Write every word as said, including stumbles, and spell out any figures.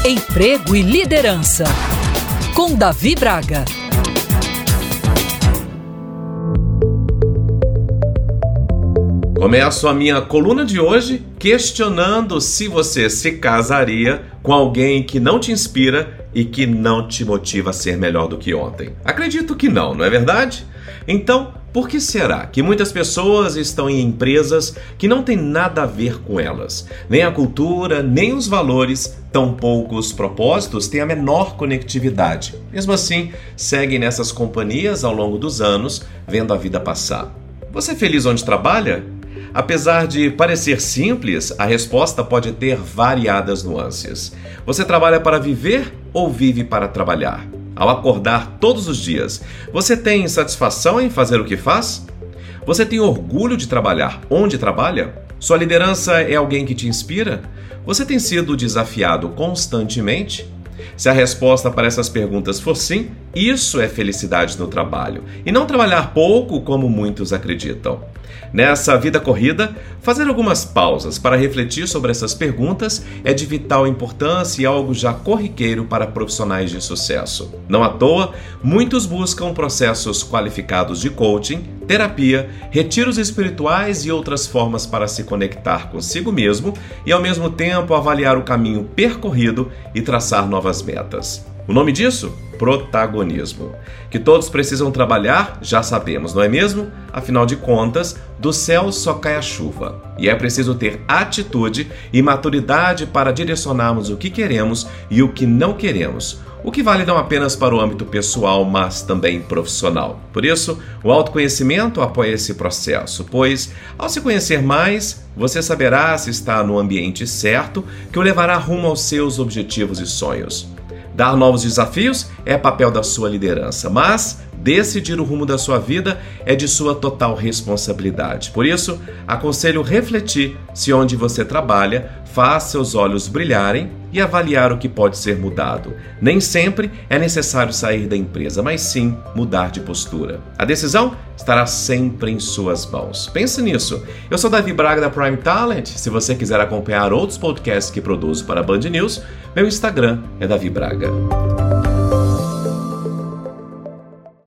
Emprego e Liderança, com Davi Braga. Começo a minha coluna de hoje questionando se você se casaria com alguém que não te inspira e que não te motiva a ser melhor do que ontem. Acredito que não, não é verdade? Então, por que será que muitas pessoas estão em empresas que não têm nada a ver com elas? Nem a cultura, nem os valores, tampouco os propósitos têm a menor conectividade. Mesmo assim, seguem nessas companhias ao longo dos anos, vendo a vida passar. Você é feliz onde trabalha? Apesar de parecer simples, a resposta pode ter variadas nuances. Você trabalha para viver ou vive para trabalhar? Ao acordar todos os dias, você tem satisfação em fazer o que faz? Você tem orgulho de trabalhar onde trabalha? Sua liderança é alguém que te inspira? Você tem sido desafiado constantemente? Se a resposta para essas perguntas for sim, isso é felicidade no trabalho, e não trabalhar pouco como muitos acreditam. Nessa vida corrida, fazer algumas pausas para refletir sobre essas perguntas é de vital importância e algo já corriqueiro para profissionais de sucesso. Não à toa, muitos buscam processos qualificados de coaching, terapia, retiros espirituais e outras formas para se conectar consigo mesmo e, ao mesmo tempo, avaliar o caminho percorrido e traçar novas metas. O nome disso? Protagonismo. Que todos precisam trabalhar, já sabemos, não é mesmo? Afinal de contas, do céu só cai a chuva. E é preciso ter atitude e maturidade para direcionarmos o que queremos e o que não queremos. O que vale não apenas para o âmbito pessoal, mas também profissional. Por isso, o autoconhecimento apoia esse processo, pois, ao se conhecer mais, você saberá se está no ambiente certo que o levará rumo aos seus objetivos e sonhos. Dar novos desafios é papel da sua liderança, mas decidir o rumo da sua vida é de sua total responsabilidade. Por isso, aconselho refletir se onde você trabalha faz seus olhos brilharem e avaliar o que pode ser mudado. Nem sempre é necessário sair da empresa, mas sim mudar de postura. A decisão estará sempre em suas mãos. Pense nisso. Eu sou Davi Braga da Prime Talent. Se você quiser acompanhar outros podcasts que produzo para a Band News, meu Instagram é Davi Braga.